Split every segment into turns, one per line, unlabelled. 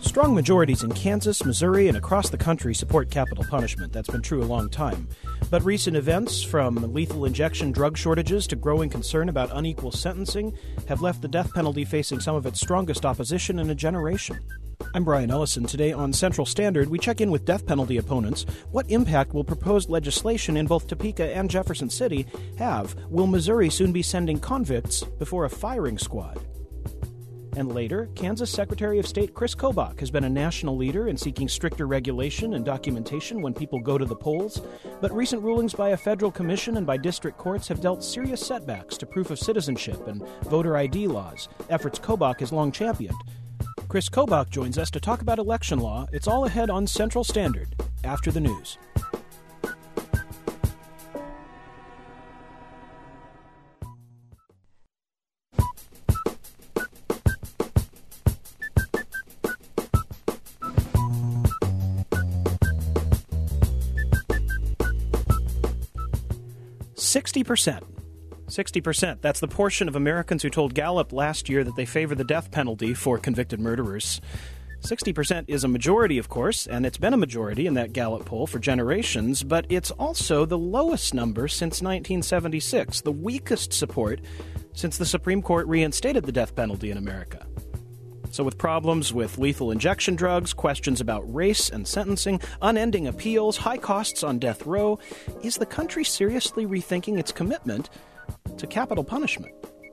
Strong majorities in Kansas, Missouri, and across the country support capital punishment. That's been true a long time. But recent events, from lethal injection drug shortages to growing concern about unequal sentencing, have left the death penalty facing some of its strongest opposition in a generation. I'm Brian Ellison. Today on Central Standard, we check in with death penalty opponents. What impact will proposed legislation in both Topeka and Jefferson City have? Will Missouri soon be sending convicts before a firing squad? And later, Kansas Secretary of State Chris Kobach has been a national leader in seeking stricter regulation and documentation when people go to the polls. But recent rulings by a federal commission and by district courts have dealt serious setbacks to proof of citizenship and voter ID laws, efforts Kobach has long championed. Chris Kobach joins us to talk about election law. It's all ahead on Central Standard after the news. %. 60%. That's the portion of Americans who told Gallup last year that they favor the death penalty for convicted murderers. 60% is a majority, of course, and it's been a majority in that Gallup poll for generations, but it's also the lowest number since 1976, the weakest support since the Supreme Court reinstated the death penalty in America. So with problems with lethal injection drugs, questions about race and sentencing, unending appeals, high costs on death row, is the country seriously rethinking its commitment to capital punishment?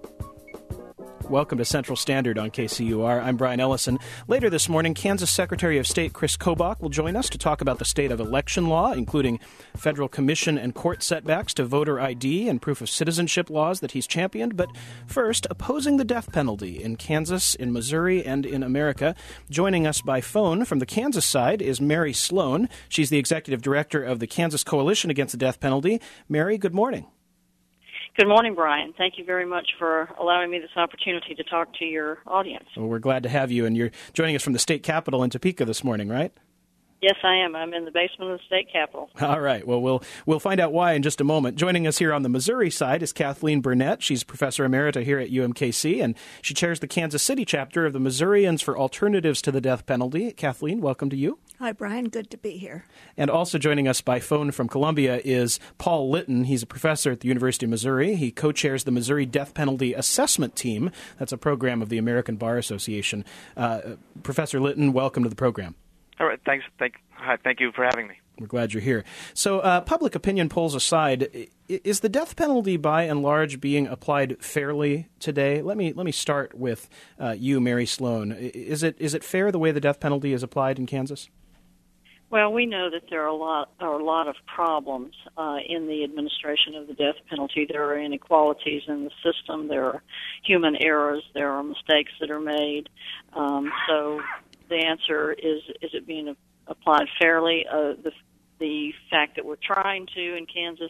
Welcome to Central Standard on KCUR. I'm Brian Ellison. Later this morning, Kansas Secretary of State Chris Kobach will join us to talk about the state of election law, including federal commission and court setbacks to voter ID and proof of citizenship laws that he's championed. But first, opposing the death penalty in Kansas, in Missouri, and in America. Joining us by phone from the Kansas side is Mary Sloan. She's the executive director of the Kansas Coalition Against the Death Penalty. Mary, good morning.
Good morning, Brian. Thank you very much for allowing me this opportunity to talk to your audience.
Well, we're glad to have you, and you're joining us from the state capitol in Topeka this morning, right?
Yes, I am. I'm in the basement of the state capitol.
All right. Well, we'll find out why in just a moment. Joining us here on the Missouri side is Kathleen Burnett. She's professor emerita here at UMKC, and she chairs the Kansas City chapter of the Missourians for Alternatives to the Death Penalty. Kathleen, welcome to you.
Hi, Brian. Good to be here.
And also joining us by phone from Columbia is Paul Litton. He's a professor at the University of Missouri. He co-chairs the Missouri Death Penalty Assessment Team. That's a program of the American Bar Association. Professor Litton, welcome to the program.
All right. Thanks. Thank you for having me.
We're glad you're here. So public opinion polls aside, is the death penalty by and large being applied fairly today? Let me start with you, Mary Sloan. Is it fair the way the death penalty is applied in Kansas?
Well, we know that there are a lot of problems in the administration of the death penalty. There are inequalities in the system. There are human errors. There are mistakes that are made. So the answer is it being applied fairly? The fact that we're trying to in Kansas,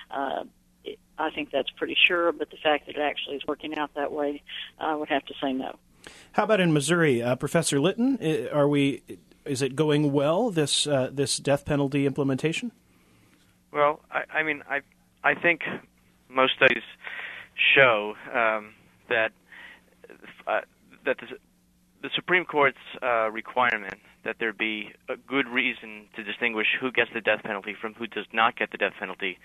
I think that's pretty sure, but the fact that it actually is working out that way, I would have to say no.
How about in Missouri? Professor Litton, is it going well, this death penalty implementation?
Well, I think most studies show that the Supreme Court's requirement that there be a good reason to distinguish who gets the death penalty from who does not get the death penalty,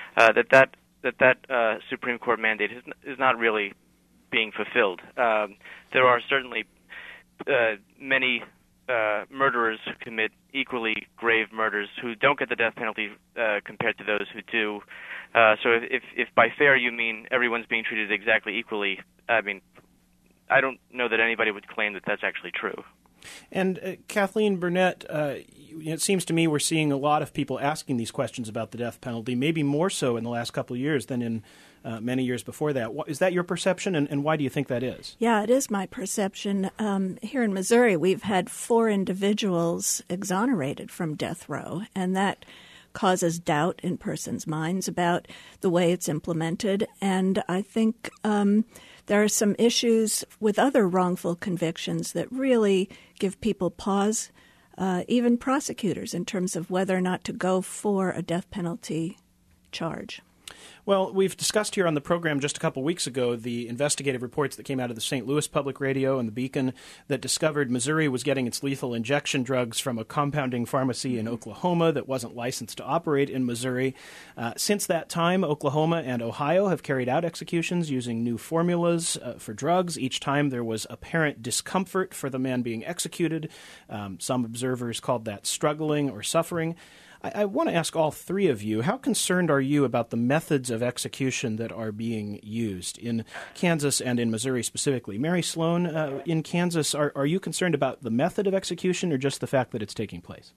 that Supreme Court mandate is not really being fulfilled. There are certainly many murderers who commit equally grave murders who don't get the death penalty compared to those who do. So if by fair you mean everyone's being treated exactly equally, I don't know that anybody would claim that that's actually true.
And Kathleen Burnett, it seems to me we're seeing a lot of people asking these questions about the death penalty, maybe more so in the last couple of years than in many years before that. Is that your perception, and why do you think that is?
Yeah, it is my perception. Here in Missouri, we've had 4 individuals exonerated from death row, and that causes doubt in persons' minds about the way it's implemented. And I think there are some issues with other wrongful convictions that really give people pause, even prosecutors, in terms of whether or not to go for a death penalty charge.
Well, we've discussed here on the program just a couple weeks ago the investigative reports that came out of the St. Louis Public Radio and the Beacon that discovered Missouri was getting its lethal injection drugs from a compounding pharmacy in Oklahoma that wasn't licensed to operate in Missouri. Since that time, Oklahoma and Ohio have carried out executions using new formulas for drugs. Each time there was apparent discomfort for the man being executed. Some observers called that struggling or suffering. I want to ask all three of you, how concerned are you about the methods of execution that are being used in Kansas and in Missouri specifically? Mary Sloan, in Kansas, are you concerned about the method of execution or just the fact that it's taking place?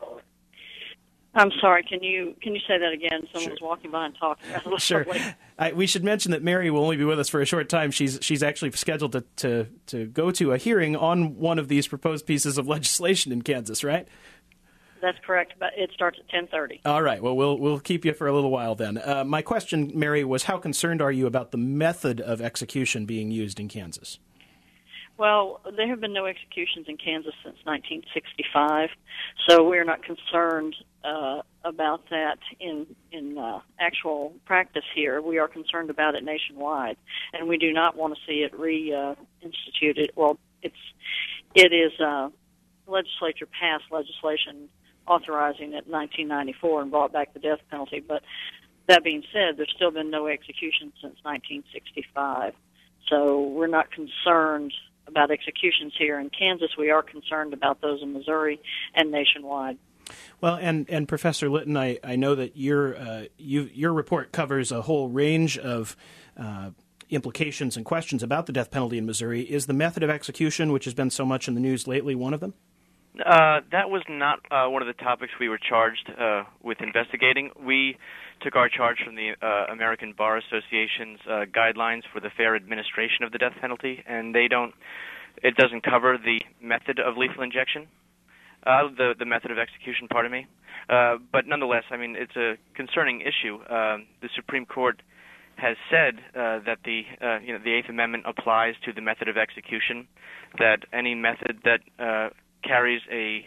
I'm sorry, can you say that again? Someone
Sure.
was walking by and talking.
Sure. We should mention that Mary will only be with us for a short time. She's actually scheduled to go to a hearing on one of these proposed pieces of legislation in Kansas, right?
That's correct, but it starts at 10:30.
All right. Well, we'll keep you for a little while then. My question, Mary, was how concerned are you about the method of execution being used in Kansas?
Well, there have been no executions in Kansas since 1965, so we're not concerned about that in actual practice here. We are concerned about it nationwide, and we do not want to see it reinstituted. Well, it is legislature passed legislation authorizing it in 1994 and brought back the death penalty. But that being said, there's still been no execution since 1965. So we're not concerned about executions here in Kansas. We are concerned about those in Missouri and nationwide.
Well, and Professor Litton, I know that your report covers a whole range of implications and questions about the death penalty in Missouri. Is the method of execution, which has been so much in the news lately, one of them?
That was not one of the topics we were charged with investigating. We took our charge from the American Bar Association's guidelines for the fair administration of the death penalty, and it doesn't cover the method of lethal injection, the method of execution, pardon me. But nonetheless, I mean, it's a concerning issue. The Supreme Court has said that the Eighth Amendment applies to the method of execution, that any method that carries a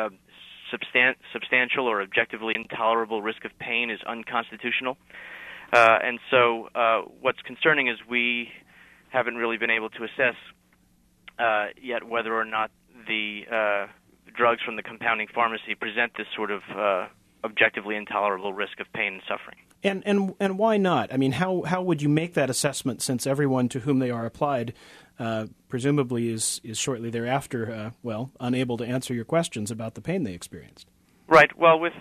substantial or objectively intolerable risk of pain is unconstitutional. And so what's concerning is we haven't really been able to assess yet whether or not the drugs from the compounding pharmacy present this sort of objectively intolerable risk of pain and suffering.
And why not? I mean, how would you make that assessment since everyone to whom they are applied presumably is shortly thereafter, unable to answer your questions about the pain they experienced?
Right. Well, with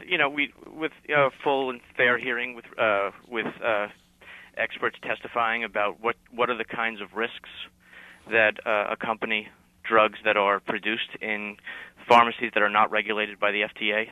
full and fair hearing with experts testifying about what are the kinds of risks that accompany drugs that are produced in pharmacies that are not regulated by the FDA.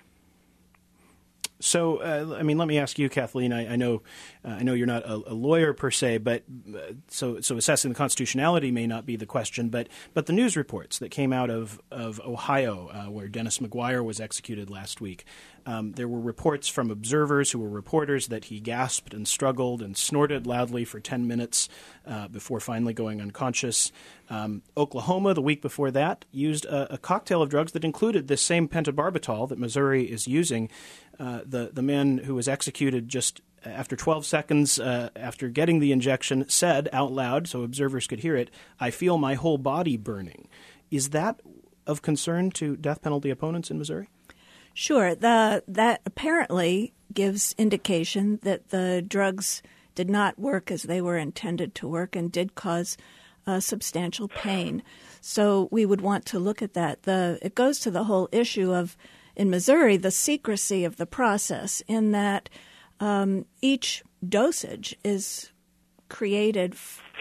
So, let me ask you, Kathleen. I know you're not a lawyer per se, but so assessing the constitutionality may not be the question. But the news reports that came out of Ohio, where Dennis McGuire was executed last week, there were reports from observers who were reporters that he gasped and struggled and snorted loudly for 10 minutes before finally going unconscious. Oklahoma, the week before that, used a cocktail of drugs that included this same pentobarbital that Missouri is using. The man who was executed just after 12 seconds after getting the injection said out loud, so observers could hear it, "I feel my whole body burning." Is that of concern to death penalty opponents in Missouri?
Sure. That apparently gives indication that the drugs did not work as they were intended to work and did cause substantial pain. So we would want to look at that. It goes to the whole issue of, in Missouri, the secrecy of the process, in that each dosage is created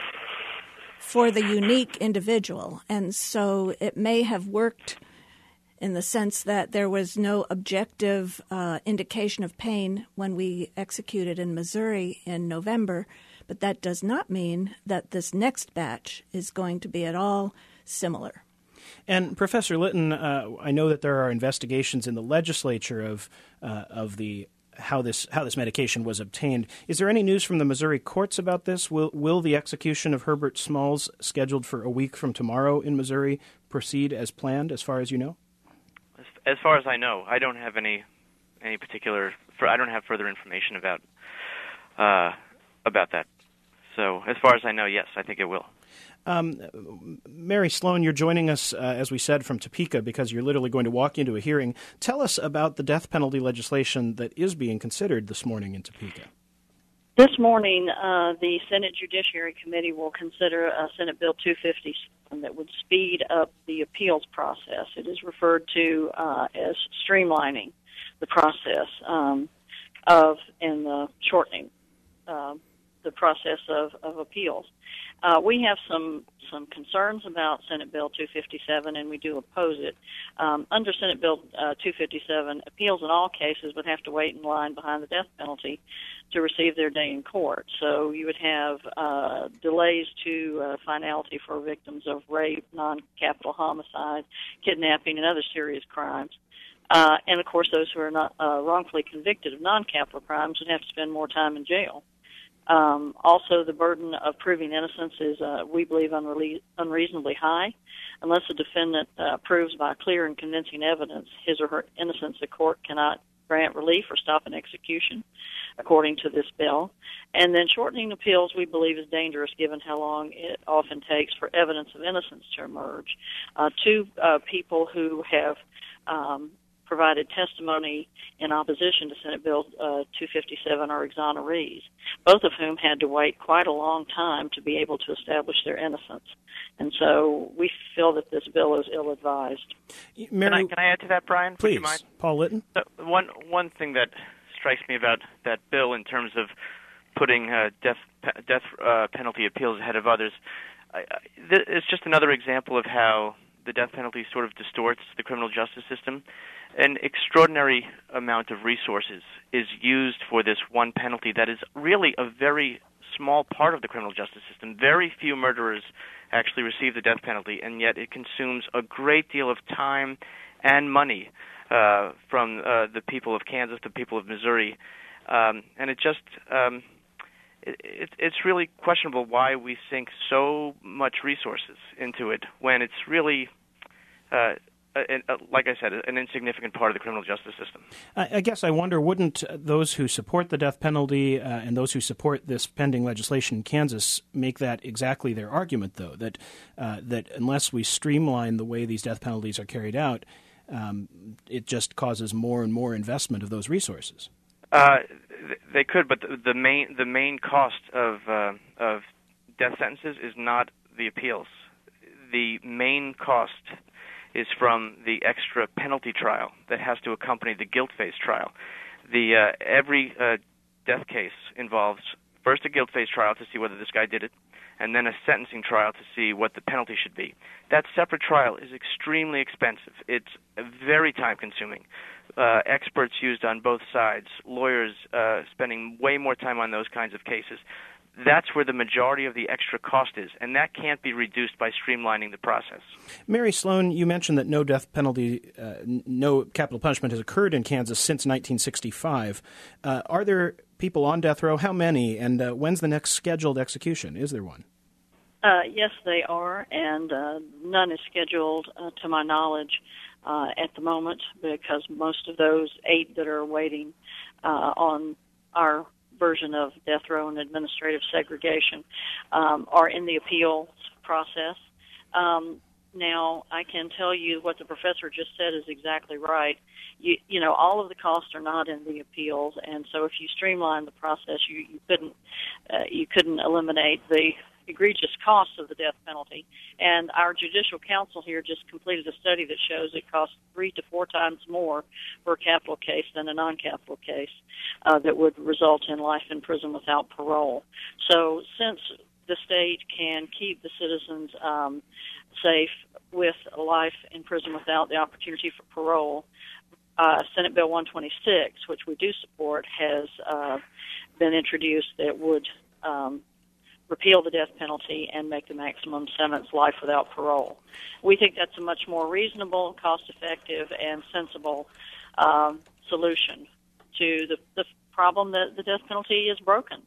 for the unique individual. And so it may have worked in the sense that there was no objective indication of pain when we executed in Missouri in November, but that does not mean that this next batch is going to be at all similar.
And Professor Litton, I know that there are investigations in the legislature of how this medication was obtained. Is there any news from the Missouri courts about this? Will the execution of Herbert Smalls, scheduled for a week from tomorrow in Missouri, proceed as planned, as far as you know?
As far as I know, I don't have any particular. I don't have further information about about that. So as far as I know, yes, I think it will.
Mary Sloan, you're joining us, as we said, from Topeka because you're literally going to walk into a hearing. Tell us about the death penalty legislation that is being considered this morning in Topeka.
This morning, the Senate Judiciary Committee will consider Senate Bill 257 that would speed up the appeals process. It is referred to as streamlining the process and shortening the process of appeals. We have some concerns about Senate Bill 257, and we do oppose it. Under Senate Bill 257, appeals in all cases would have to wait in line behind the death penalty to receive their day in court. So you would have delays to finality for victims of rape, non-capital homicide, kidnapping, and other serious crimes. And, of course, those who are not wrongfully convicted of non-capital crimes would have to spend more time in jail. Also, the burden of proving innocence is, we believe, unreasonably high. Unless the defendant proves by clear and convincing evidence his or her innocence, the court cannot grant relief or stop an execution, according to this bill. And then shortening appeals, we believe, is dangerous given how long it often takes for evidence of innocence to emerge. Two people who have provided testimony in opposition to Senate Bill 257 are exonerees, both of whom had to wait quite a long time to be able to establish their innocence. And so we feel that this bill is ill-advised.
Mary,
can I add to that, Brian?
Please,
Would you mind?
Paul Litton.
One thing that strikes me about that bill in terms of putting death penalty appeals ahead of others, it's just another example of how the death penalty sort of distorts the criminal justice system. An extraordinary amount of resources is used for this one penalty that is really a very small part of the criminal justice system. Very few murderers actually receive the death penalty, and yet it consumes a great deal of time and money from the people of Kansas, the people of Missouri. And it just it's really questionable why we sink so much resources into it when it's really like I said, an insignificant part of the criminal justice system.
I guess I wonder, wouldn't those who support the death penalty and those who support this pending legislation in Kansas make that exactly their argument, though, that unless we streamline the way these death penalties are carried out, it just causes more and more investment of those resources?
They could, but the main cost of death sentences is not the appeals. The main cost is from the extra penalty trial that has to accompany the guilt phase trial. Every death case involves first a guilt phase trial to see whether this guy did it, and then a sentencing trial to see what the penalty should be. That separate trial is extremely expensive. It's very time-consuming. Experts used on both sides, lawyers spending way more time on those kinds of cases. That's where the majority of the extra cost is, and that can't be reduced by streamlining the process.
Mary Sloan, you mentioned that no death penalty, no capital punishment has occurred in Kansas since 1965. Are there people on death row? How many? And when's the next scheduled execution? Is there one?
Yes, they are, and none is scheduled, to my knowledge, at the moment, because most of those 8 that are waiting on our version of death row and administrative segregation are in the appeals process. Now, I can tell you what the professor just said is exactly right. You know, all of the costs are not in the appeals, and so if you streamline the process, you couldn't eliminate the egregious costs of the death penalty. And our judicial council here just completed a study that shows it costs 3 to 4 times more for a capital case than a non-capital case that would result in life in prison without parole. So since the state can keep the citizens safe with life in prison without the opportunity for parole, Senate Bill 126, which we do support, has been introduced that would repeal the death penalty and make the maximum sentence life without parole. We think that's a much more reasonable, cost-effective, and sensible solution to the problem that the death penalty is broken.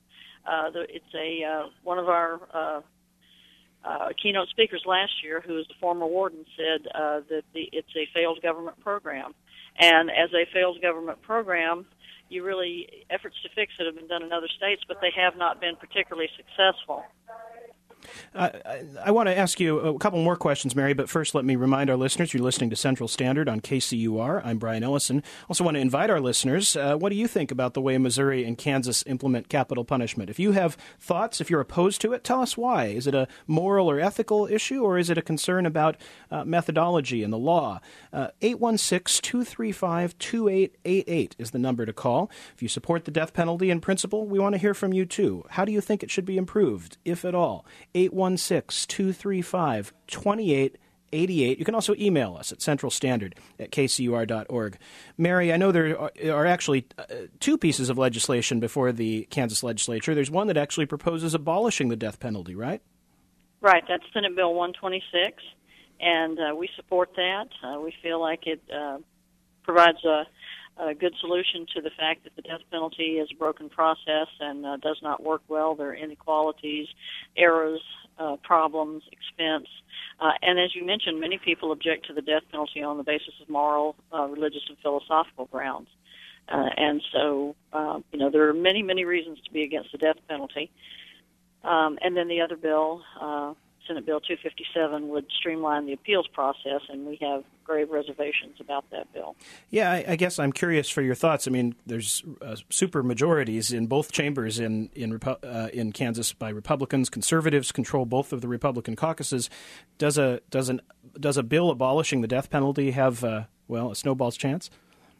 It's one of our keynote speakers last year, who is the former warden, said that it's a failed government program. And as a failed government program, efforts to fix it have been done in other states, but they have not been particularly successful.
I want to ask you a couple more questions, Mary, but first let me remind our listeners you're listening to Central Standard on KCUR. I'm Brian Ellison. Also want to invite our listeners, what do you think about the way Missouri and Kansas implement capital punishment? If you have thoughts, if you're opposed to it, tell us why. Is it a moral or ethical issue, or is it a concern about methodology and the law? 816-235-2888 is the number to call. If you support the death penalty in principle, we want to hear from you, too. How do you think it should be improved, if at all? 816-235-2888. You can also email us at centralstandard@kcur.org. Mary, I know there are actually two pieces of legislation before the Kansas legislature. There's one that actually proposes abolishing the death penalty, right?
Right. That's Senate Bill 126, and we support that. We feel like it provides a good solution to the fact that the death penalty is a broken process and does not work well. There are inequalities, errors, problems, expense. And as you mentioned, many people object to the death penalty on the basis of moral, religious, and philosophical grounds. And so, there are many, many reasons to be against the death penalty. And then the other bill, Senate Bill 257, would streamline the appeals process, and we have grave reservations about that bill.
Yeah, I guess I'm curious for your thoughts. I mean, there's super majorities in both chambers in Kansas by Republicans. Conservatives control both of the Republican caucuses. Does a bill abolishing the death penalty have a snowball's chance?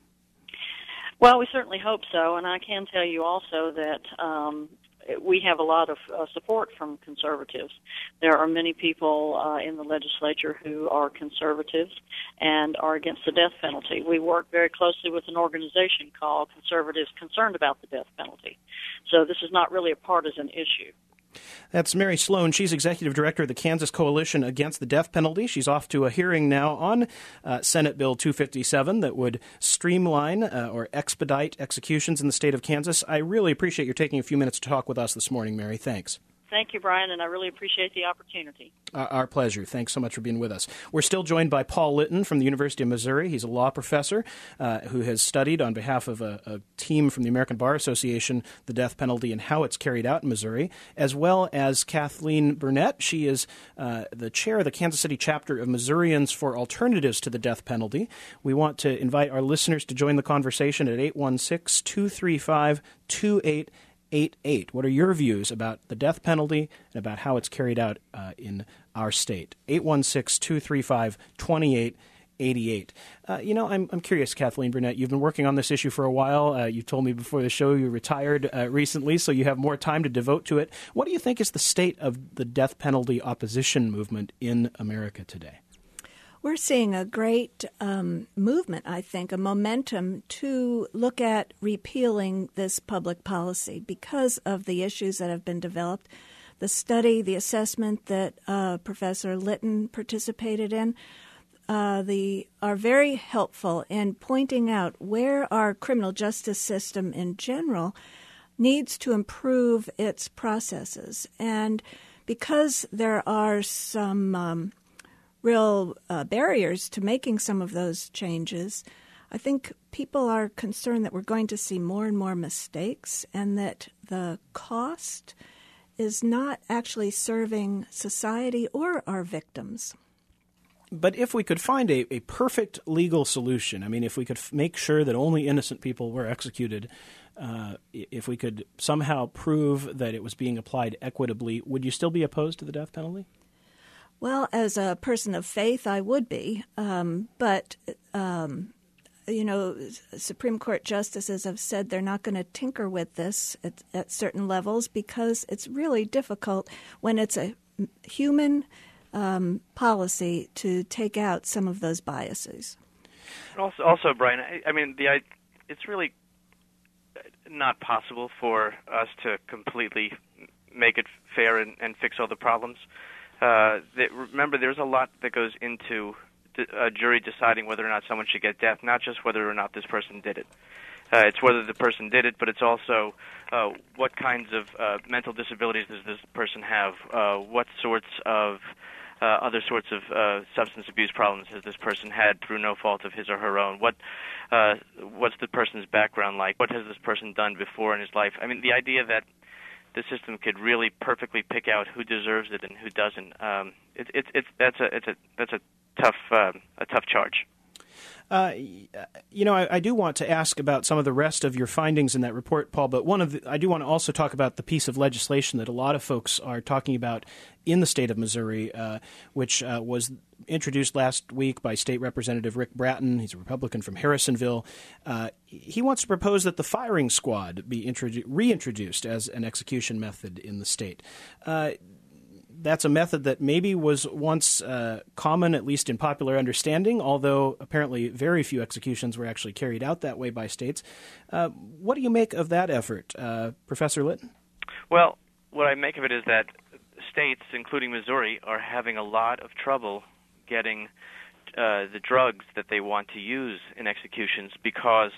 Well, we certainly hope so, and I can tell you also that we have a lot of support from conservatives. There are many people in the legislature who are conservatives and are against the death penalty. We work very closely with an organization called Conservatives Concerned About the Death Penalty. So this is not really a partisan issue.
That's Mary Sloan. She's executive director of the Kansas Coalition Against the Death Penalty. She's off to a hearing now on Senate Bill 257 that would streamline or expedite executions in the state of Kansas. I really appreciate your taking a few minutes to talk with us this morning, Mary. Thanks.
Thank you, Brian, and I really appreciate the opportunity.
Our pleasure. Thanks so much for being with us. We're still joined by Paul Litton from the University of Missouri. He's a law professor who has studied on behalf of a team from the American Bar Association the death penalty and how it's carried out in Missouri, as well as Kathleen Burnett. She is the chair of the Kansas City chapter of Missourians for Alternatives to the Death Penalty. We want to invite our listeners to join the conversation at 816-235-2888. What are your views about the death penalty and about how it's carried out in our state? 816-235-2888. I'm curious, Kathleen Burnett. You've been working on this issue for a while. You told me before the show you retired recently, so you have more time to devote to it. What do you think is the state of the death penalty opposition movement in America today?
We're seeing a great movement, I think, a momentum to look at repealing this public policy because of the issues that have been developed. The study, the assessment that Professor Litton participated in are very helpful in pointing out where our criminal justice system in general needs to improve its processes. And because there are some real barriers to making some of those changes, I think people are concerned that we're going to see more and more mistakes and that the cost is not actually serving society or our victims.
But if we could find a perfect legal solution, I mean, if we could make sure that only innocent people were executed, if we could somehow prove that it was being applied equitably, would you still be opposed to the death penalty?
Well, as a person of faith, I would be. But Supreme Court justices have said they're not going to tinker with this at certain levels because it's really difficult when it's a human policy to take out some of those biases.
Also, Brian, it's really not possible for us to completely make it fair and fix all the problems. Remember, there's a lot that goes into a jury deciding whether or not someone should get death, not just whether or not this person did it. It's whether the person did it, but it's also what kinds of mental disabilities does this person have, what sorts of other sorts of substance abuse problems has this person had through no fault of his or her own? What's the person's background like? What has this person done before in his life? I mean, the idea that the system could really perfectly pick out who deserves it and who doesn't. That's a tough charge.
I do want to ask about some of the rest of your findings in that report, Paul, but I do want to also talk about the piece of legislation that a lot of folks are talking about in the state of Missouri, which was introduced last week by State Representative Rick Bratton. He's a Republican from Harrisonville. He wants to propose that the firing squad be reintroduced as an execution method in the state. That's a method that maybe was once common, at least in popular understanding, although apparently very few executions were actually carried out that way by states. What do you make of that effort, Professor Litton?
Well, what I make of it is that states, including Missouri, are having a lot of trouble getting the drugs that they want to use in executions because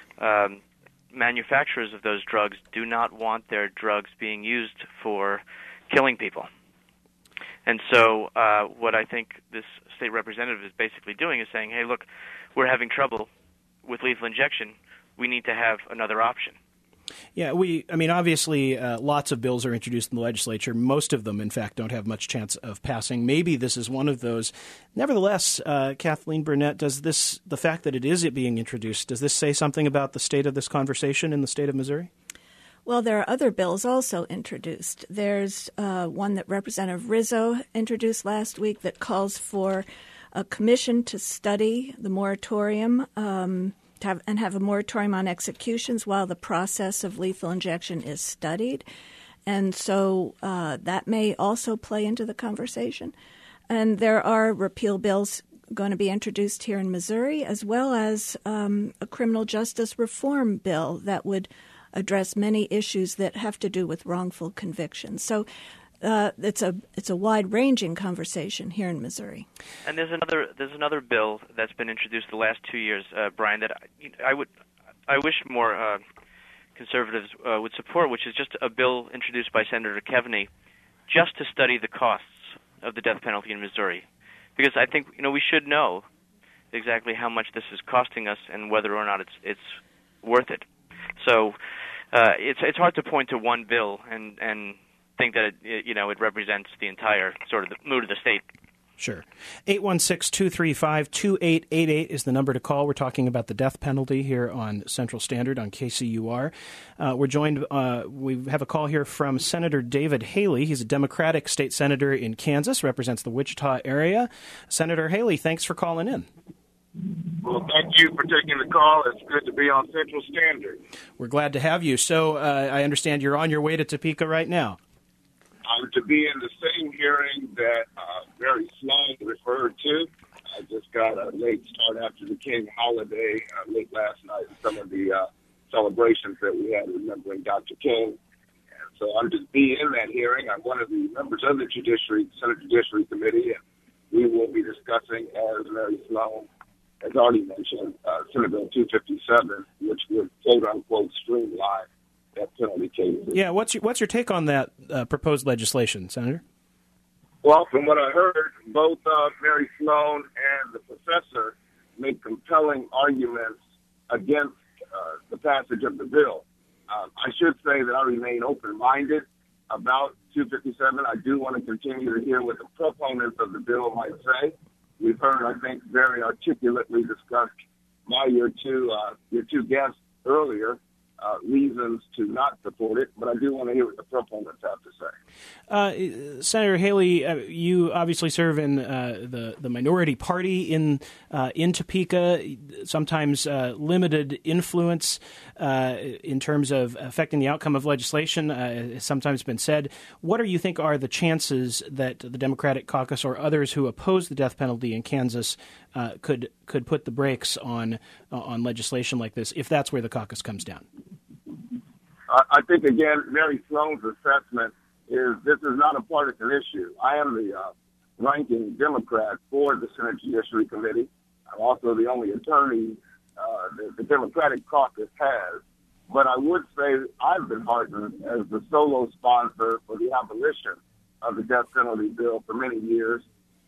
manufacturers of those drugs do not want their drugs being used for killing people. And so what I think this state representative is basically doing is saying, hey, look, we're having trouble with lethal injection. We need to have another option.
Yeah, obviously lots of bills are introduced in the legislature. Most of them, in fact, don't have much chance of passing. Maybe this is one of those. Nevertheless, Kathleen Burnett, the fact that it is being introduced, does this say something about the state of this conversation in the state of Missouri?
Well, there are other bills also introduced. There's one that Representative Rizzo introduced last week that calls for a commission to study the moratorium and have a moratorium on executions while the process of lethal injection is studied. And so that may also play into the conversation. And there are repeal bills going to be introduced here in Missouri, as well as a criminal justice reform bill that would address many issues that have to do with wrongful convictions. So it's a wide-ranging conversation here in Missouri.
And there's another bill that's been introduced the last 2 years, Brian, that I wish more conservatives would support, which is just a bill introduced by Senator Kevney, just to study the costs of the death penalty in Missouri, because I think we should know exactly how much this is costing us and whether or not it's worth it. So it's hard to point to one bill and think that it represents the entire sort of the mood of the state.
Sure. 816-235-2888 is the number to call. We're talking about the death penalty here on Central Standard on KCUR. We're joined, we have a call here from Senator David Haley. He's a Democratic state senator in Kansas, represents the Wichita area. Senator Haley, thanks for calling in.
Well, thank you for taking the call. It's good to be on Central Standard.
We're glad to have you. So I understand you're on your way to Topeka right now.
I'm to be in the same hearing that Mary Sloan referred to. I just got a late start after the King holiday late last night and some of the celebrations that we had remembering Dr. King. And so I'm just be in that hearing. I'm one of the members of the Senate Judiciary Committee, and we will be discussing, as Mary Sloan has already mentioned, Senate Bill 257, which would quote-unquote streamline that penalty case.
Yeah, what's your take on that proposed legislation, Senator?
Well, from what I heard, both Mary Sloan and the professor make compelling arguments against the passage of the bill. I should say that I remain open-minded about 257. I do want to continue to hear what the proponents of the bill might say. We've heard, I think, very articulately discussed by your two guests earlier, reasons to not support it, but I do want to hear what the proponents have to say.
Senator Haley, you obviously serve in the minority party in Topeka, sometimes limited influence in terms of affecting the outcome of legislation, has sometimes been said. What do you think are the chances that the Democratic caucus or others who oppose the death penalty in Kansas could put the brakes on legislation like this, if that's where the caucus comes down?
I think, again, Mary Sloan's assessment is this is not a partisan issue. I am the ranking Democrat for the Senate Judiciary Committee. I'm also the only attorney the Democratic caucus has. But I would say I've been heartened as the solo sponsor for the abolition of the death penalty bill for many years.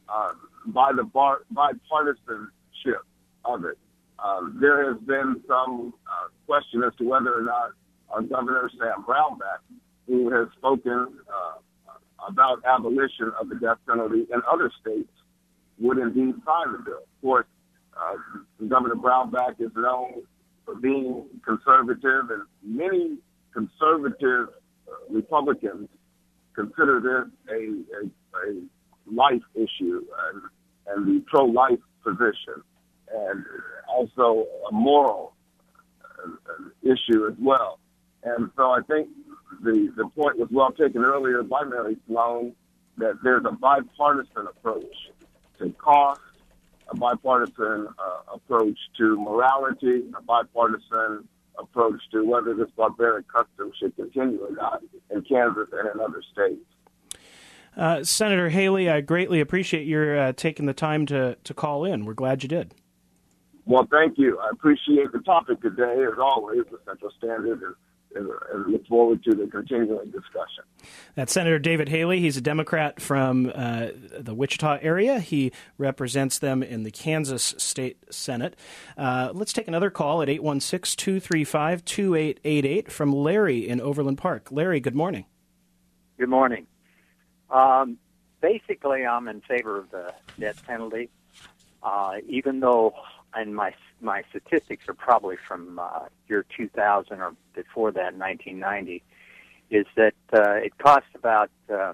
by the bipartisanship of it. There has been some question as to whether or not Governor Sam Brownback, who has spoken about abolition of the death penalty in other states, would indeed sign the bill. Of course, Governor Brownback is known for being conservative, and many conservative Republicans consider this a life issue and the pro-life position, and also a moral issue as well. And so I think the point was well taken earlier by Mary Sloan that there's a bipartisan approach to cost, a bipartisan approach to morality, a bipartisan approach to whether this barbaric custom should continue or not in Kansas and in other states.
Senator Haley, I greatly appreciate your taking the time to call in. We're glad you did.
Well, thank you. I appreciate the topic today, as always, the Central Standard, and look forward to the continuing discussion.
That's Senator David Haley. He's a Democrat from the Wichita area. He represents them in the Kansas State Senate. Let's take another call at 816-235-2888 from Larry in Overland Park. Larry, good morning.
Good morning. Basically, I'm in favor of the death penalty, even though, and my statistics are probably from year 2000 or before that, 1990, is that it costs about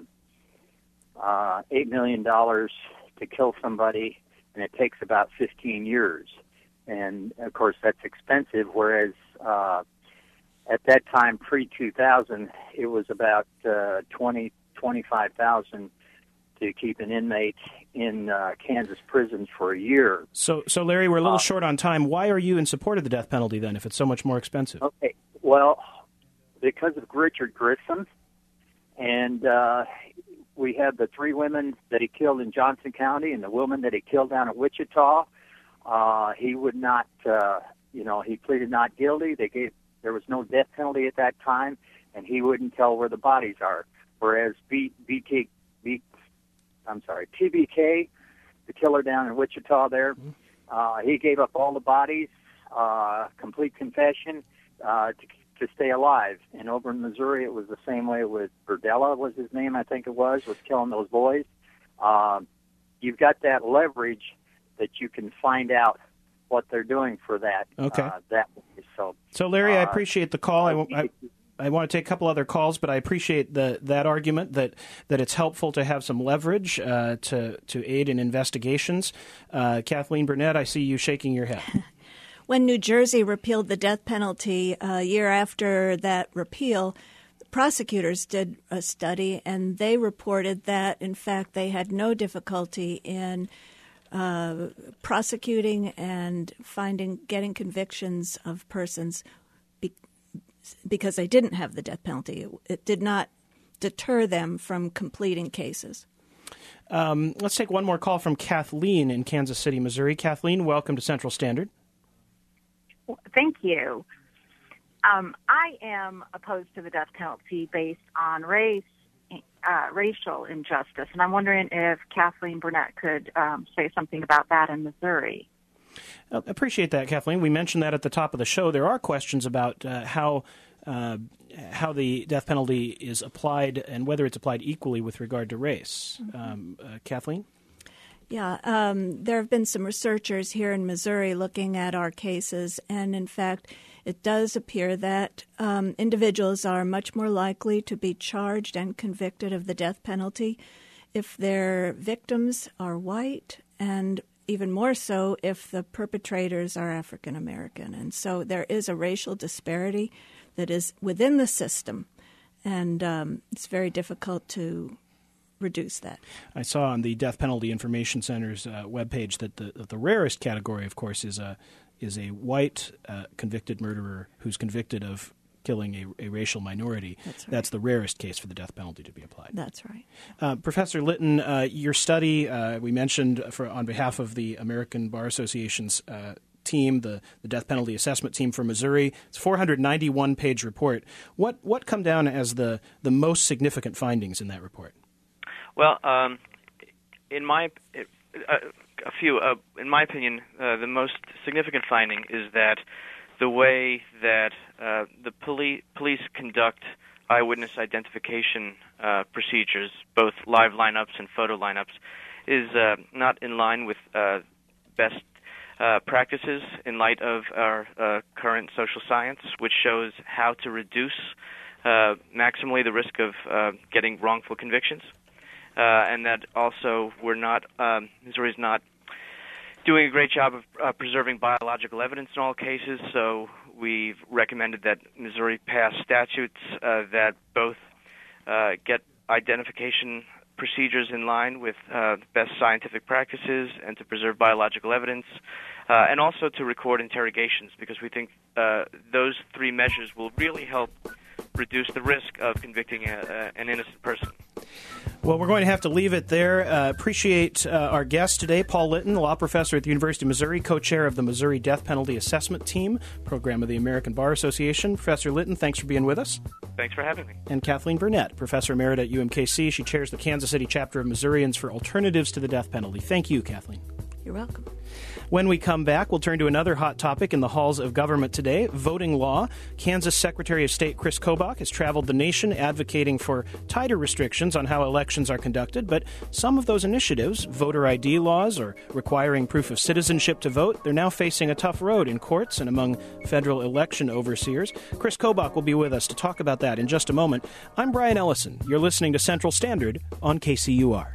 $8 million to kill somebody, and it takes about 15 years. And, of course, that's expensive, whereas at that time, pre-2000, it was about $25,000 to keep an inmate in Kansas prisons for a year.
So Larry, we're a little short on time. Why are you in support of the death penalty, then, if it's so much more expensive?
Okay, well, because of Richard Grissom, and we had the 3 women that he killed in Johnson County and the woman that he killed down at Wichita. He would not, he pleaded not guilty. There was no death penalty at that time, and he wouldn't tell where the bodies are. Whereas TBK, the killer down in Wichita there, he gave up all the bodies, complete confession, to stay alive. And over in Missouri, it was the same way with Burdella, was his name, I think it was killing those boys. You've got that leverage that you can find out what they're doing for that.
Okay.
So
Larry, I appreciate the call. I want to take a couple other calls, but I appreciate that argument that it's helpful to have some leverage to aid in investigations. Kathleen Burnett, I see you shaking your head.
When New Jersey repealed the death penalty a year after that repeal, prosecutors did a study, and they reported that, in fact, they had no difficulty in prosecuting and getting convictions of persons because they didn't have the death penalty. It did not deter them from completing cases.
Let's take one more call from Kathleen in Kansas City, Missouri. Kathleen, welcome to Central Standard.
Thank you. I am opposed to the death penalty based on racial injustice, and I'm wondering if Kathleen Burnett could say something about that in Missouri.
I appreciate that, Kathleen. We mentioned that at the top of the show. There are questions about how the death penalty is applied and whether it's applied equally with regard to race. Kathleen?
Yeah, there have been some researchers here in Missouri looking at our cases, and in fact, it does appear that individuals are much more likely to be charged and convicted of the death penalty if their victims are white, and even more so if the perpetrators are African American. And so there is a racial disparity that is within the system, and it's very difficult to reduce that.
I saw on the Death Penalty Information Center's webpage that the rarest category, of course, is a white convicted murderer who's convicted of killing a racial minority.
That's right.
That's the rarest case for the death penalty to be applied.
That's right.
Professor Litton, your study, we mentioned on behalf of the American Bar Association's team, the Death Penalty Assessment Team for Missouri. It's a 491-page report. What come down as the most significant findings in that report?
Well, in my opinion, the most significant finding is that the way that the police conduct eyewitness identification procedures, both live lineups and photo lineups, is not in line with best practices in light of our current social science, which shows how to reduce maximally the risk of getting wrongful convictions. And that also Missouri's not doing a great job of preserving biological evidence in all cases, so we've recommended that Missouri pass statutes that both get identification procedures in line with best scientific practices and to preserve biological evidence, and also to record interrogations, because we think those three measures will really help reduce the risk of convicting an innocent person.
Well, we're going to have to leave it there. Appreciate our guest today, Paul Litton, law professor at the University of Missouri, co-chair of the Missouri Death Penalty Assessment Team, program of the American Bar Association. Professor Litton, thanks for being with us.
Thanks for having me.
And Kathleen Burnett, professor emerita at UMKC. She chairs the Kansas City chapter of Missourians for Alternatives to the Death Penalty. Thank you, Kathleen.
You're welcome.
When we come back, we'll turn to another hot topic in the halls of government today, voting law. Kansas Secretary of State Chris Kobach has traveled the nation advocating for tighter restrictions on how elections are conducted, but some of those initiatives, voter ID laws or requiring proof of citizenship to vote, they're now facing a tough road in courts and among federal election overseers. Chris Kobach will be with us to talk about that in just a moment. I'm Brian Ellison. You're listening to Central Standard on KCUR.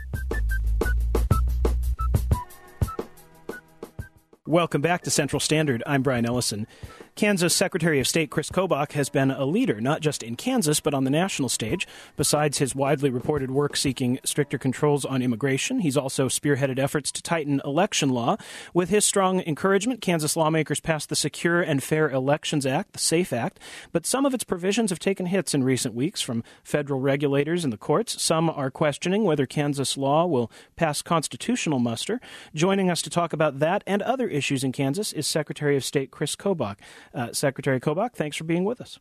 Welcome back to Central Standard. I'm Brian Ellison. Kansas Secretary of State Chris Kobach has been a leader, not just in Kansas, but on the national stage. Besides his widely reported work seeking stricter controls on immigration, he's also spearheaded efforts to tighten election law. With his strong encouragement, Kansas lawmakers passed the Secure and Fair Elections Act, the SAFE Act, but some of its provisions have taken hits in recent weeks from federal regulators and the courts. Some are questioning whether Kansas law will pass constitutional muster. Joining us to talk about that and other issues in Kansas is Secretary of State Chris Kobach. Secretary Kobach, thanks for being with us.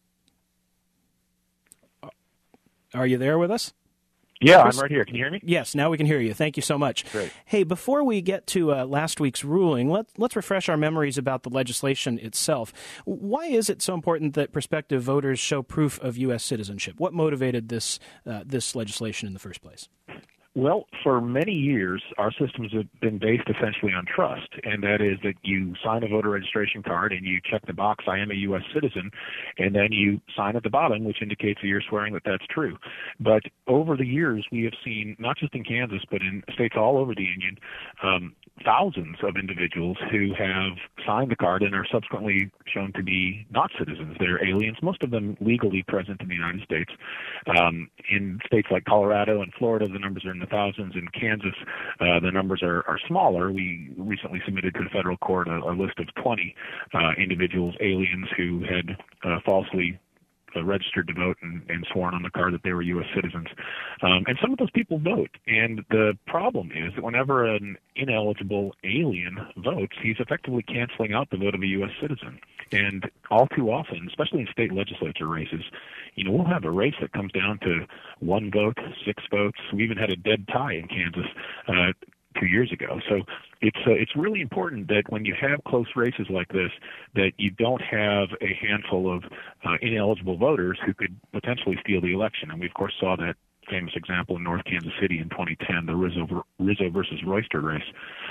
Are you there with us?
Yeah, Chris? I'm right here. Can you hear me?
Yes, now we can hear you. Thank you so much.
Great.
Hey, before we get to last week's ruling, let's refresh our memories about the legislation itself. Why is it so important that prospective voters show proof of U.S. citizenship? What motivated this legislation in the first place?
Well, for many years, our systems have been based essentially on trust, and that is that you sign a voter registration card and you check the box, I am a U.S. citizen, and then you sign at the bottom, which indicates that you're swearing that that's true. But over the years, we have seen, not just in Kansas, but in states all over the Union, thousands of individuals who have signed the card and are subsequently shown to be not citizens. They're aliens, most of them legally present in the United States. In states like Colorado and Florida, the numbers are in the thousands. In Kansas, the numbers are smaller. We recently submitted to the federal court a list of 20 individuals, aliens, who had falsely registered to vote and sworn on the card that they were U.S. citizens. And some of those people vote. And the problem is that whenever an ineligible alien votes, he's effectively canceling out the vote of a U.S. citizen. And all too often, especially in state legislature races, we'll have a race that comes down to 1 vote, 6 votes. We even had a dead tie in Kansas 2 years ago. So it's really important that when you have close races like this, that you don't have a handful of ineligible voters who could potentially steal the election. And we, of course, saw that famous example in North Kansas City in 2010, the Rizzo versus Royster race,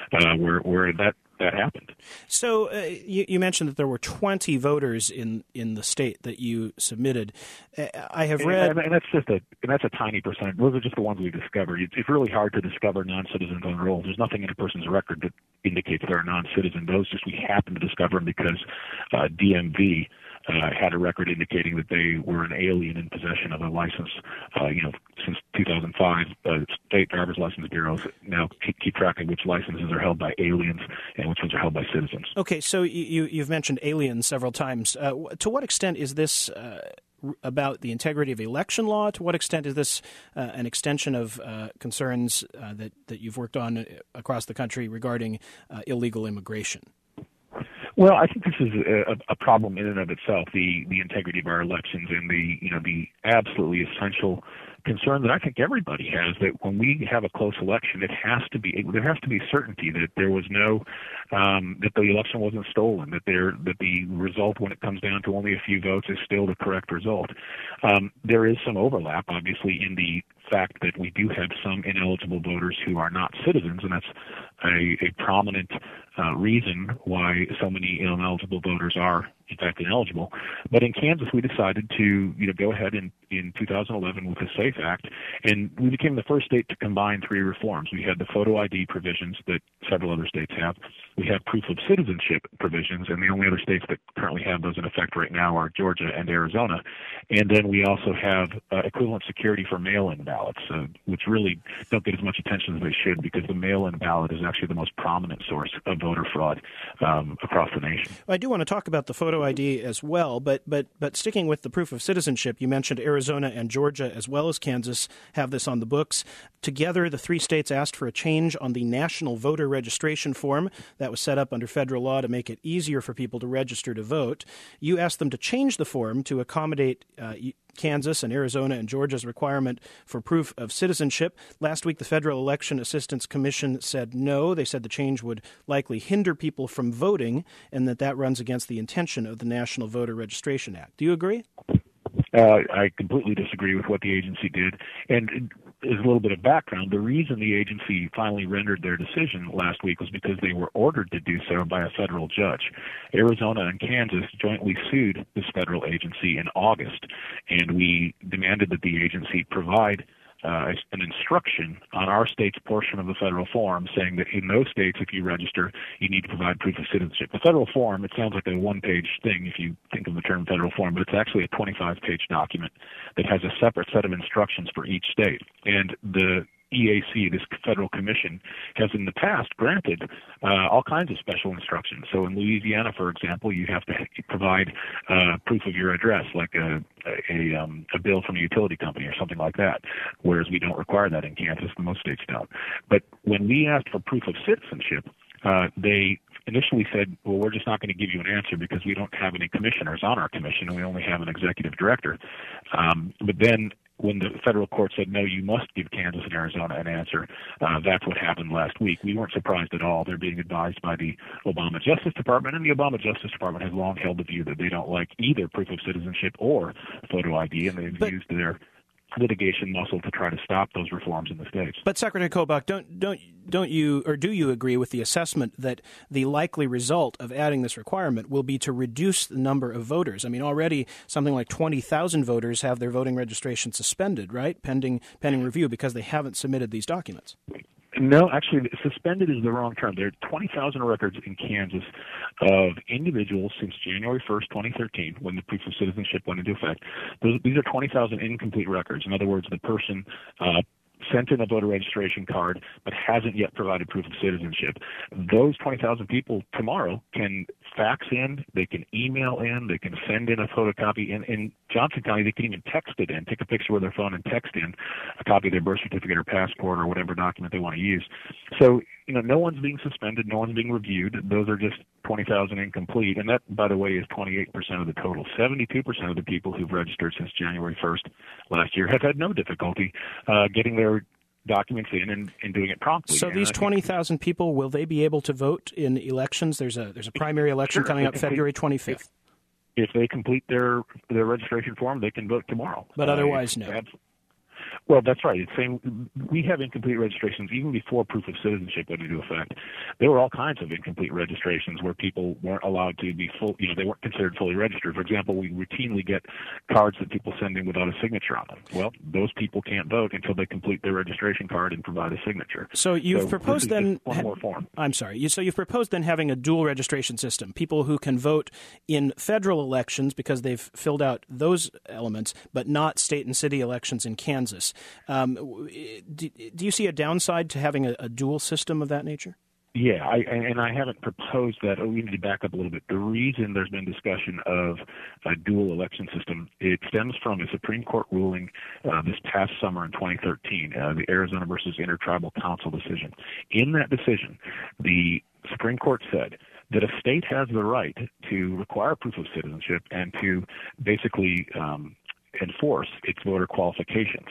where that happened.
So you mentioned that there were 20 voters in the state that you submitted. I have read,
and that's a tiny percent. Those are just the ones we discovered. It's really hard to discover non-citizens on rolls. There's nothing in a person's record that indicates they're a non-citizen. Those just we happen to discover them because DMV had a record indicating that they were an alien in possession of a license. Since 2005, state driver's license bureaus now keep track of which licenses are held by aliens and which ones are held by citizens.
Okay, so you've mentioned aliens several times. To what extent is this about the integrity of election law? To what extent is this an extension of concerns that you've worked on across the country regarding illegal immigration?
Well, I think this is a problem in and of itself, the integrity of our elections and the absolutely essential concern that I think everybody has, that when we have a close election, there has to be certainty that there was no that the election wasn't stolen, that the result, when it comes down to only a few votes, is still the correct result. There is some overlap, obviously, in the fact that we do have some ineligible voters who are not citizens, and that's a prominent reason why so many ineligible voters are, in fact, ineligible. But in Kansas, we decided to go ahead in 2011 with the SAFE Act, and we became the first state to combine three reforms. We had the photo ID provisions that several other states have. We have proof of citizenship provisions, and the only other states that currently have those in effect right now are Georgia and Arizona. And then we also have equivalent security for mail-in ballots, which really don't get as much attention as they should, because the mail-in ballot is actually the most prominent source of voter fraud across the nation.
I do want to talk about the photo ID as well, but sticking with the proof of citizenship, you mentioned Arizona and Georgia as well as Kansas have this on the books. Together, the three states asked for a change on the National Voter Registration Form that was set up under federal law to make it easier for people to register to vote. You asked them to change the form to accommodate Kansas and Arizona and Georgia's requirement for proof of citizenship. Last week, the Federal Election Assistance Commission said no. They said the change would likely hinder people from voting and that runs against the intention of the National Voter Registration Act. Do you agree?
I completely disagree with what the agency did. And as a little bit of background, the reason the agency finally rendered their decision last week was because they were ordered to do so by a federal judge. Arizona and Kansas jointly sued this federal agency in August, and we demanded that the agency provide an instruction on our state's portion of the federal form, saying that in those states, if you register, you need to provide proof of citizenship. The federal form, it sounds like a one-page thing if you think of the term federal form, but it's actually a 25-page document that has a separate set of instructions for each state. And the EAC, this federal commission, has in the past granted all kinds of special instructions. So in Louisiana, for example, you have to provide proof of your address, like a bill from a utility company or something like that, whereas we don't require that in Kansas, and most states don't. But when we asked for proof of citizenship, they initially said, well, we're just not going to give you an answer because we don't have any commissioners on our commission, and we only have an executive director. But then when the federal court said, no, you must give Kansas and Arizona an answer, that's what happened last week. We weren't surprised at all. They're being advised by the Obama Justice Department, and the Obama Justice Department has long held the view that they don't like either proof of citizenship or photo ID, and they've used their litigation muscle to try to stop those reforms in the states.
But Secretary Kobach, don't you, or do you agree with the assessment that the likely result of adding this requirement will be to reduce the number of voters? I mean, already something like 20,000 voters have their voting registration suspended, right, pending review because they haven't submitted these documents.
No, actually, suspended is the wrong term. There are 20,000 records in Kansas of individuals since January 1st, 2013, when the proof of citizenship went into effect. These are 20,000 incomplete records. In other words, the person sent in a voter registration card but hasn't yet provided proof of citizenship. Those 20,000 people tomorrow can fax in, they can email in, they can send in a photocopy. In Johnson County, they can even text it in, take a picture with their phone and text in a copy of their birth certificate or passport or whatever document they want to use. So, no one's being suspended, no one's being reviewed. Those are just 20,000 incomplete. And that, by the way, is 28% of the total. 72% of the people who've registered since January 1st last year have had no difficulty getting their documents in and doing it promptly.
So these 20,000 people, will they be able to vote in elections? There's a primary election coming up February 25th.
If they complete their registration form, they can vote tomorrow.
But otherwise, no.
Well, that's right. We have incomplete registrations even before proof of citizenship went into effect. There were all kinds of incomplete registrations where people weren't allowed to be full. They weren't considered fully registered. For example, we routinely get cards that people send in without a signature on them. Well, those people can't vote until they complete their registration card and provide a signature.
So you've proposed then
one more form.
I'm sorry. So you've proposed then having a dual registration system. People who can vote in federal elections because they've filled out those elements, but not state and city elections in Kansas. Do you see a downside to having a dual system of that nature?
Yeah, I haven't proposed that. We need to back up a little bit. The reason there's been discussion of a dual election system, it stems from a Supreme Court ruling this past summer in 2013, the Arizona versus Intertribal Council decision. In that decision, the Supreme Court said that a state has the right to require proof of citizenship and to basically enforce its voter qualifications.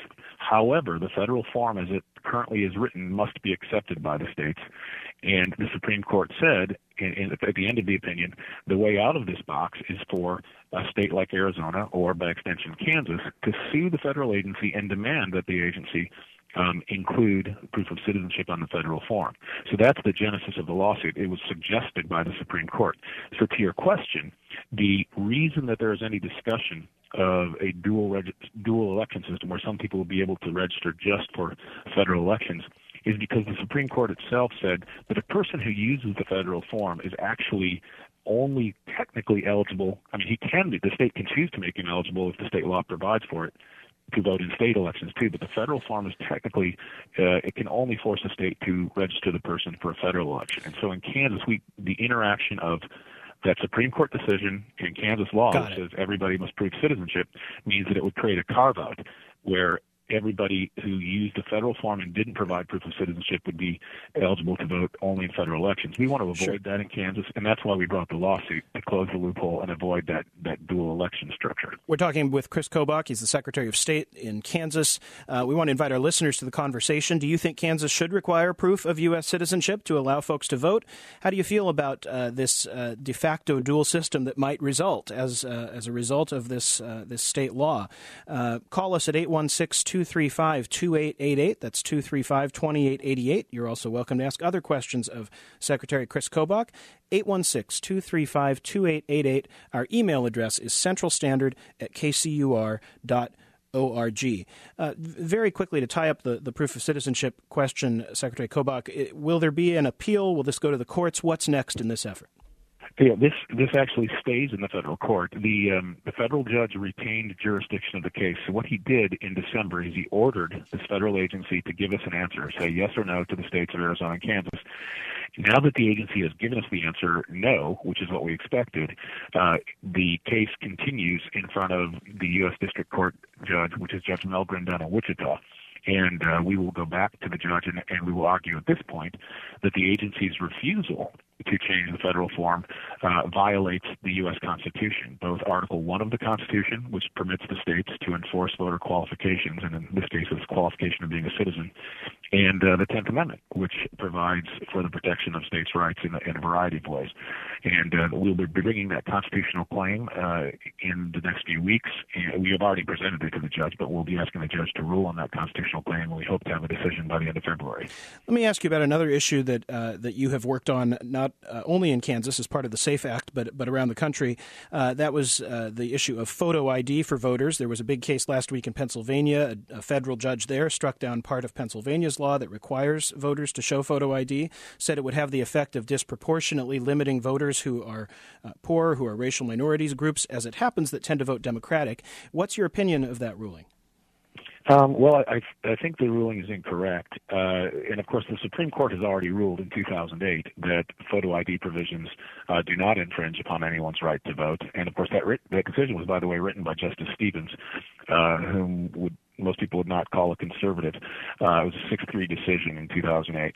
However, the federal form as it currently is written must be accepted by the states. And the Supreme Court said, at the end of the opinion, the way out of this box is for a state like Arizona, or by extension Kansas, to sue the federal agency and demand that the agency include proof of citizenship on the federal form. So that's the genesis of the lawsuit. It was suggested by the Supreme Court. So to your question, the reason that there is any discussion of a dual election system where some people will be able to register just for federal elections is because the Supreme Court itself said that a person who uses the federal form is actually only technically eligible. I mean, he can be. The state can choose to make him eligible if the state law provides for it, to vote in state elections too, but the federal form is technically, it can only force a state to register the person for a federal election. And so in Kansas, the interaction of that Supreme Court decision in Kansas law that says everybody must prove citizenship means that it would create a carve-out where everybody who used the federal form and didn't provide proof of citizenship would be eligible to vote only in federal elections. We want to avoid that in Kansas, and that's why we brought the lawsuit, to close the loophole and avoid that dual election structure.
We're talking with Chris Kobach. He's the Secretary of State in Kansas. We want to invite our listeners to the conversation. Do you think Kansas should require proof of U.S. citizenship to allow folks to vote? How do you feel about this de facto dual system that might result as a result of this state law? Call us at 816-235-2888. That's 235-2888. You're also welcome to ask other questions of Secretary Chris Kobach. 816-235-2888. Our email address is centralstandard@kcur.org. Very quickly, to tie up the proof of citizenship question, Secretary Kobach, will there be an appeal? Will this go to the courts? What's next in this effort?
Yeah, this actually stays in the federal court. The federal judge retained jurisdiction of the case. So what he did in December is he ordered this federal agency to give us an answer, say yes or no to the states of Arizona and Kansas. Now that the agency has given us the answer no, which is what we expected, the case continues in front of the U.S. District Court judge, which is Judge Melgren down in Wichita. And we will go back to the judge and we will argue at this point that the agency's refusal to change the federal form violates the U.S. Constitution, both Article 1 of the Constitution, which permits the states to enforce voter qualifications, and in this case it's qualification of being a citizen, and the 10th Amendment, which provides for the protection of states' rights in a variety of ways. And we'll be bringing that constitutional claim in the next few weeks. And we have already presented it to the judge, but we'll be asking the judge to rule on that constitutional claim, and we hope to have a decision by the end of February.
Let me ask you about another issue that you have worked on, not only in Kansas as part of the SAFE Act, but around the country. That was the issue of photo ID for voters. There was a big case last week in Pennsylvania. A federal judge there struck down part of Pennsylvania's law that requires voters to show photo ID, said it would have the effect of disproportionately limiting voters who are poor, who are racial minorities groups, as it happens, that tend to vote Democratic. What's your opinion of that ruling?
Well, I think the ruling is incorrect. And, of course, the Supreme Court has already ruled in 2008 that photo ID provisions do not infringe upon anyone's right to vote. And, of course, that decision was, by the way, written by Justice Stevens, whom most people would not call a conservative. It was a 6-3 decision in 2008.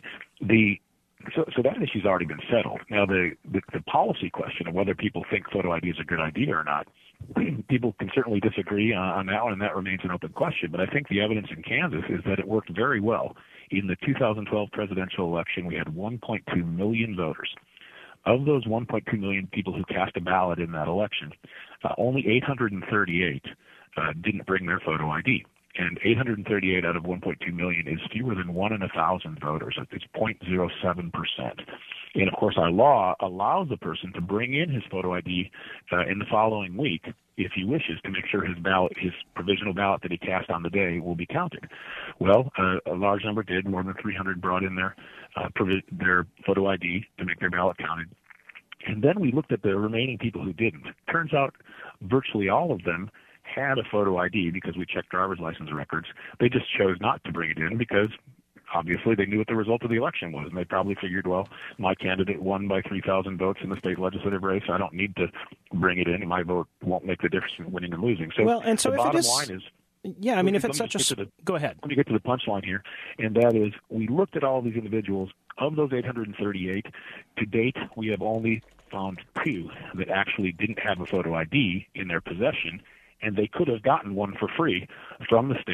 So that issue's already been settled. Now, the policy question of whether people think photo ID is a good idea or not, people can certainly disagree on that one, and that remains an open question. But I think the evidence in Kansas is that it worked very well. In the 2012 presidential election, we had 1.2 million voters. Of those 1.2 million people who cast a ballot in that election, only 838 didn't bring their photo ID. And 838 out of 1.2 million is fewer than 1 in 1,000 voters. It's 0.07%. And, of course, our law allows a person to bring in his photo ID in the following week, if he wishes, to make sure his provisional ballot that he cast on the day will be counted. Well, a large number did. More than 300 brought in their photo ID to make their ballot counted. And then we looked at the remaining people who didn't. Turns out virtually all of them had a photo ID because we checked driver's license records. They just chose not to bring it in because obviously they knew what the result of the election was, and they probably figured, well, my candidate won by 3,000 votes in the state legislative race. I don't need to bring it in, and my vote won't make the difference in winning and losing. So, the bottom line is,
yeah, I mean, if it's such a... Go ahead.
Let me get to the punchline here, and that is we looked at all these individuals. Of those 838, to date, we have only found 2 that actually didn't have a photo ID in their possession, and they could have gotten one for free from the state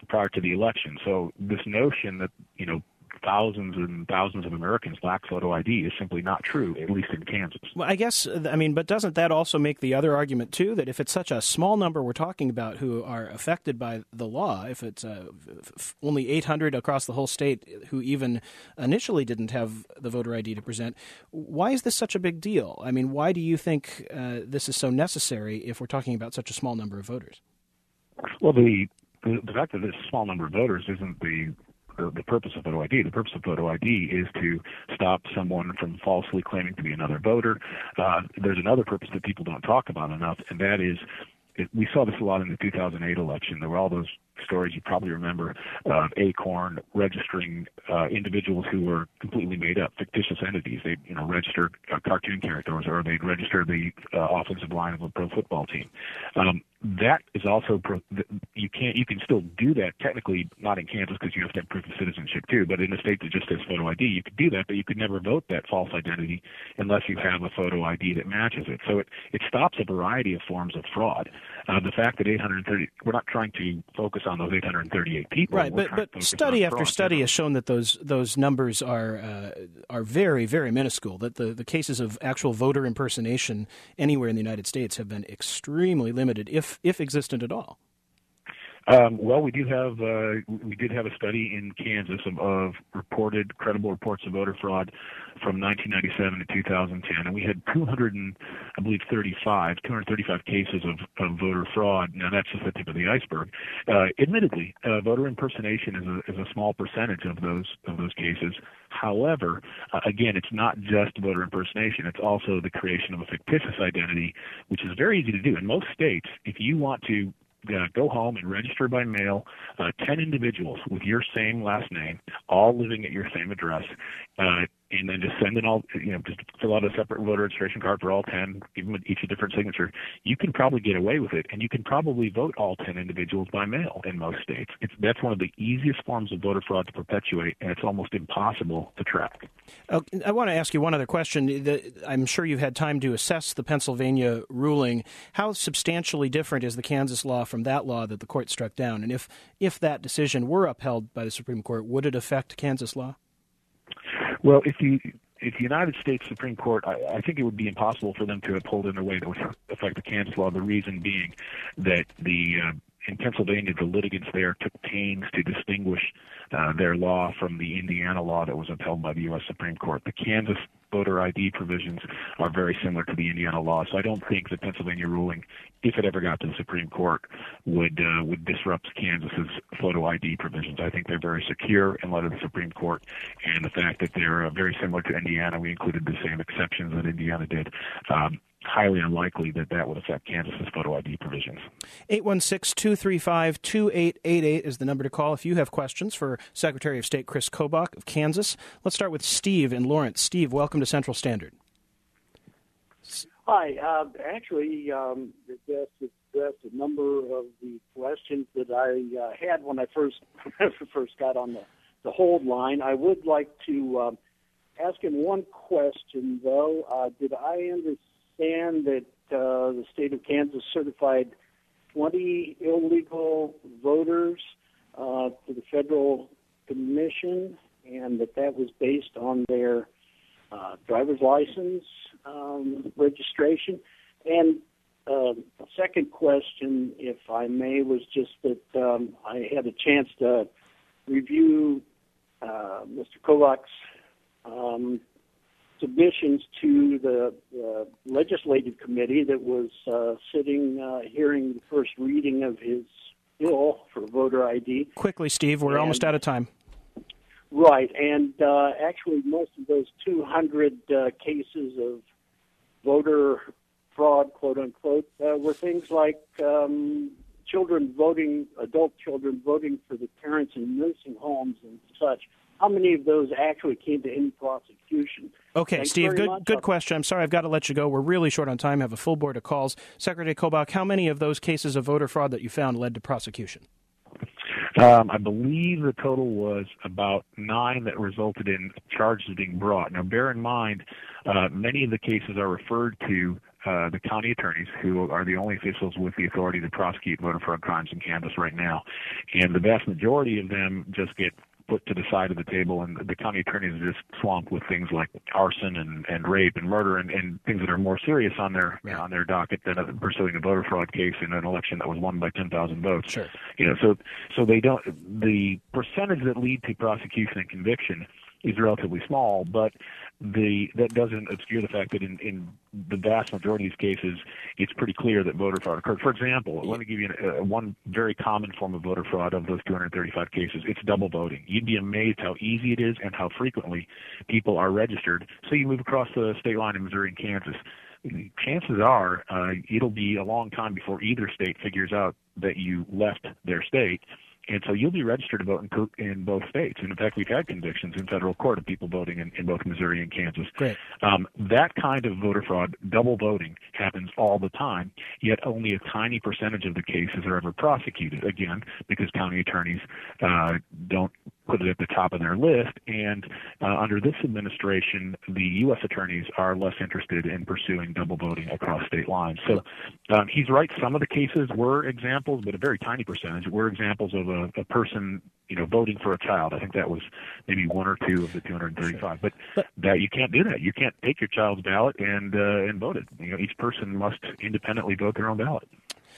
prior to the election. So this notion that, thousands and thousands of Americans lack photo ID is simply not true, at least in Kansas.
Well, I guess, but doesn't that also make the other argument, too, that if it's such a small number we're talking about who are affected by the law, if it's only 800 across the whole state who even initially didn't have the voter ID to present, why is this such a big deal? I mean, why do you think this is so necessary if we're talking about such a small number of voters?
Well, the fact that there's a small number of voters isn't the purpose of photo ID. The purpose of photo ID is to stop someone from falsely claiming to be another voter. There's another purpose that people don't talk about enough, and that is, we saw this a lot in the 2008 election. There were all those stories you probably remember of Acorn registering individuals who were completely made up, fictitious entities. They'd register cartoon characters, or they'd register the offensive line of a pro football team. That is also you can still do that technically, not in Kansas because you have to have proof of citizenship too, but in a state that just has photo ID, you could do that, but you could never vote that false identity unless you have a photo ID that matches it. So it stops a variety of forms of fraud. The fact that 830, we're not trying to focus on those 838 people.
Right, but study after study has shown that those numbers are very, very minuscule, that the cases of actual voter impersonation anywhere in the United States have been extremely limited, if existent at all.
Well, we did have a study in Kansas of reported credible reports of voter fraud from 1997 to 2010, and we had 235 cases of voter fraud. Now that's just the tip of the iceberg. Admittedly, voter impersonation is a small percentage of those cases. However, again, it's not just voter impersonation. It's also the creation of a fictitious identity, which is very easy to do. In most states, if you want to go home and register by mail 10 individuals with your same last name, all living at your same address, and then just send in all, just fill out a separate voter registration card for all 10, give them each a different signature, you can probably get away with it, and you can probably vote all 10 individuals by mail in most states. That's one of the easiest forms of voter fraud to perpetuate, and it's almost impossible to track.
I want to ask you one other question. I'm sure you've had time to assess the Pennsylvania ruling. How substantially different is the Kansas law from that law that the court struck down? And if that decision were upheld by the Supreme Court, would it affect Kansas law?
Well, if the United States Supreme Court, I think it would be impossible for them to uphold in a way that would affect the Kansas law, the reason being that in Pennsylvania, the litigants there took pains to distinguish their law from the Indiana law that was upheld by the U.S. Supreme Court. The Kansas voter ID provisions are very similar to the Indiana law, so I don't think the Pennsylvania ruling, if it ever got to the Supreme Court, would disrupt Kansas's photo ID provisions. I think they're very secure in light of the Supreme Court, and the fact that they're very similar to Indiana, we included the same exceptions that Indiana did. Highly unlikely that would affect Kansas's photo ID provisions.
816-235-2888 is the number to call if you have questions for Secretary of State Chris Kobach of Kansas. Let's start with Steve in Lawrence. Steve, welcome to Central Standard.
Hi. Actually, addressed a number of the questions that I had when I first got on the hold line. I would like to ask him one question, though. Did I understand that the state of Kansas certified 20 illegal voters to the federal commission, and that was based on their driver's license registration? And the second question, if I may, was just that I had a chance to review Mr. Kobach's submissions to the legislative committee that was hearing the first reading of his bill for voter ID.
Quickly, Steve, we're almost out of time.
Right, and actually most of those 200 cases of voter fraud, quote-unquote, were things like adult children voting for the parents in nursing homes and such. How many of those actually came to any prosecution?
Okay,
Thanks
Steve, good
much.
question. I'm sorry, I've got to let you go. We're really short on time. I have a full board of calls. Secretary Kobach, how many of those cases of voter fraud that you found led to prosecution?
I believe the total was about 9 that resulted in charges being brought. Now, bear in mind, many of the cases are referred to the county attorneys, who are the only officials with the authority to prosecute voter fraud crimes in Kansas right now. And the vast majority of them just get put to the side of the table, and the county attorneys are just swamped with things like arson and rape and murder and things that are more serious on their on their docket than pursuing a voter fraud case in an election that was won by 10,000 votes.
Sure.
So they don't. The percentage that lead to prosecution and conviction is relatively small, but that doesn't obscure the fact that in the vast majority of these cases, it's pretty clear that voter fraud occurred. For example, let me give you one very common form of voter fraud of those 235 cases. It's double voting. You'd be amazed how easy it is and how frequently people are registered. So you move across the state line in Missouri and Kansas. Chances are it'll be a long time before either state figures out that you left their state. And so you'll be registered to vote in both states. And in fact, we've had convictions in federal court of people voting in both Missouri and Kansas.
Great.
That kind of voter fraud, double voting, happens all the time, yet only a tiny percentage of the cases are ever prosecuted, again, because county attorneys don't put it at the top of their list. And under this administration, the U.S. attorneys are less interested in pursuing double voting across state lines. So he's right. Some of the cases were examples, but a very tiny percentage were examples of a person, voting for a child. I think that was maybe one or two of the 235. But that you can't do that. You can't take your child's ballot and vote it. Each person must independently vote their own ballot.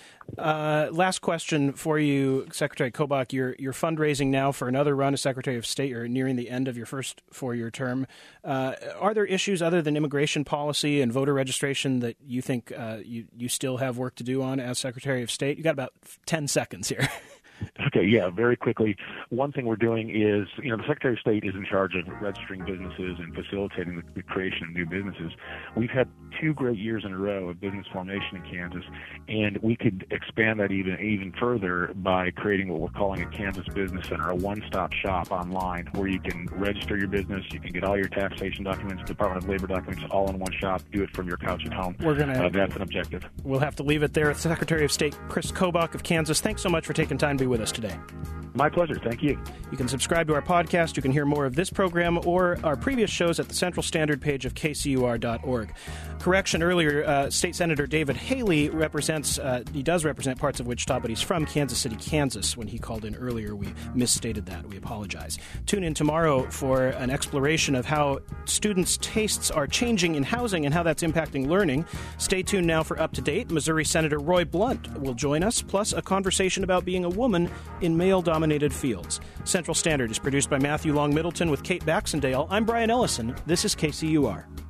Last question for you, Secretary Kobach. You're fundraising now for another run as Secretary of State. You're nearing the end of your first 4-year term. Are there issues other than immigration policy and voter registration that you think you still have work to do on as Secretary of State? You got about 10 seconds here.
Okay, yeah, very quickly. One thing we're doing is, the Secretary of State is in charge of registering businesses and facilitating the creation of new businesses. We've had 2 great years in a row of business formation in Kansas, and we could expand that even further by creating what we're calling a Kansas Business Center, a one-stop shop online where you can register your business, you can get all your taxation documents, Department of Labor documents, all in one shop, do it from your couch at home. That's an objective.
We'll have to leave it there. Secretary of State Chris Kobach of Kansas, thanks so much for taking time to be with us today.
My pleasure. Thank you.
You can subscribe to our podcast. You can hear more of this program or our previous shows at the Central Standard page of kcur.org. Correction earlier, State Senator David Haley does represent parts of Wichita, but he's from Kansas City, Kansas. When he called in earlier, we misstated that. We apologize. Tune in tomorrow for an exploration of how students' tastes are changing in housing and how that's impacting learning. Stay tuned now for Up to Date. Missouri Senator Roy Blunt will join us, plus a conversation about being a woman in male-dominated fields. Central Standard is produced by Matthew Long Middleton with Kate Baxendale. I'm Brian Ellison. This is KCUR.